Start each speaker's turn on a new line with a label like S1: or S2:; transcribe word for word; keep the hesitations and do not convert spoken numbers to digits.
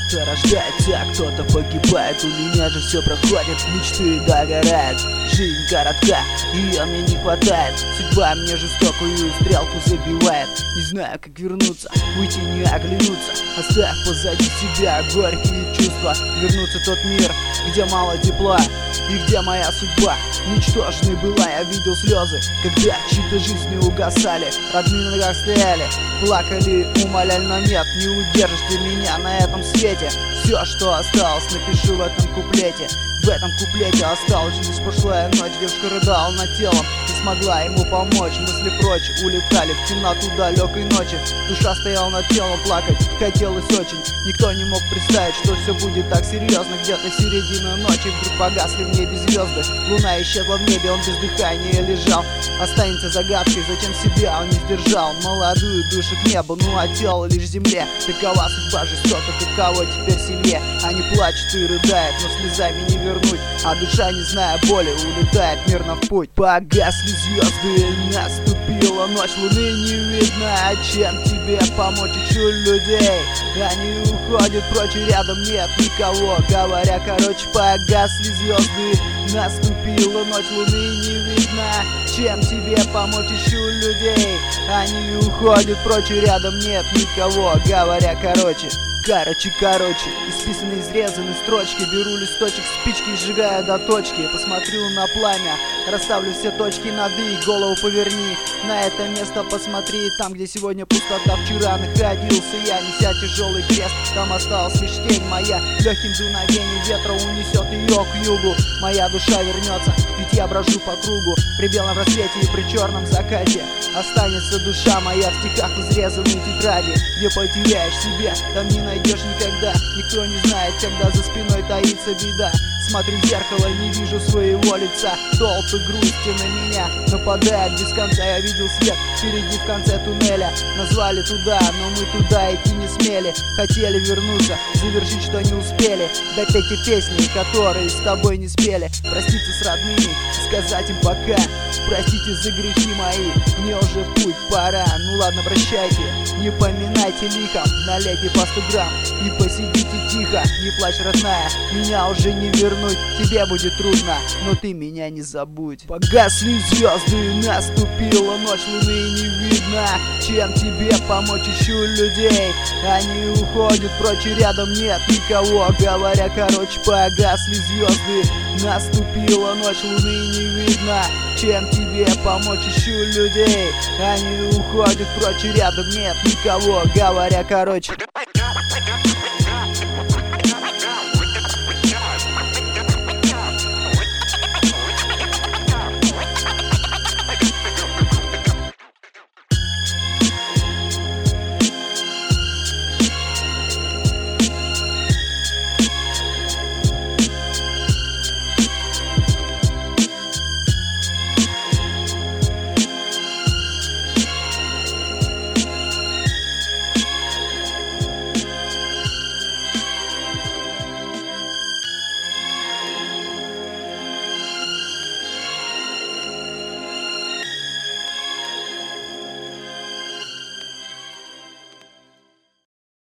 S1: Кто-то рождается, а кто-то погибает. У меня же все проходит, мечты догорают. Жизнь коротка, ее мне не хватает. Судьба мне жестокую стрелку забивает. Не знаю, как вернуться, уйти не оглянуться. Оставь позади себя горькие чувства. Вернуться в тот мир, где мало тепла и где моя судьба ничтожной была. Я видел слезы, когда чьи-то жизни угасали. Родные на ногах стояли, плакали, умоляли, но нет, не удержишь ты меня на этом свете. Все, что осталось, напишу в этом куплете. В этом куплете осталась лишь прошлая ночь. Девушка рыдала над телом, не смогла ему помочь. Мысли прочь улетали в темноту далекой ночи. Душа стояла над телом, плакать хотелось очень. Никто не мог представить, что все будет так серьезно. Где-то середина ночи вдруг погасли в небе звезды. Луна исчезла в небе, он без дыхания лежал. Останется загадкой, зачем себя он не сдержал. Молодую душу к небу, ну а тело лишь земле. Такова судьба жестока, каково теперь семье. Они плачут и рыдают, но слезами не вернуть. А душа, не зная боли, улетает мирно в путь. Погасли звезды, наступила ночь, луны не видно. А чем тебе помочь, ищу людей. Они уходят прочь, и рядом нет никого. Говоря короче, погасли звезды, наступила ночь, луны не видно. Чем тебе помочь, ищу людей. Они уходят прочь, и рядом нет никого. Говоря короче, Короче, короче, исписаны, изрезаны строчки. Беру листочек спички и сжигаю до точки. Посмотрю на пламя, расставлю все точки над «и». Голову поверни, на это место посмотри. Там, где сегодня пустота, вчера находился я. Неся тяжелый крест, там осталась лишь тень моя. Легким дуновением ветра унесет ее к югу. Моя душа вернется, ведь я брожу по кругу. При белом рассвете и при черном закате останется душа моя в стихах изрезанной тетради. Где потеряешь себя, там не найдешь никогда. Никто не знает, когда за спиной таится беда. Смотрю в зеркало, не вижу своего лица. Толпы грусти на меня нападают без конца. Я видел свет впереди в конце туннеля. Назвали туда, но мы туда идти не смели. Хотели вернуться, завершить, что не успели. Дать эти песни, которые с тобой не спели. Проститься с родными, сказать им пока. Простите за грехи мои, мне уже в путь пора. Ну ладно, прощайте, не поминайте лихом. Налейте по сто грамм и посидите тихо. Не плачь, родная, меня уже не вернуть. Тебе будет трудно, но ты меня не забудь. Погасли звезды, наступила ночь, луны не видно. Чем тебе помочь, ищу людей. Они уходят прочь, и рядом нет никого. Говоря короче, погасли звезды, наступила ночь, луны не видно. Чем тебе помочь, ищу людей. Они уходят прочь, и рядом нет никого. Говоря короче.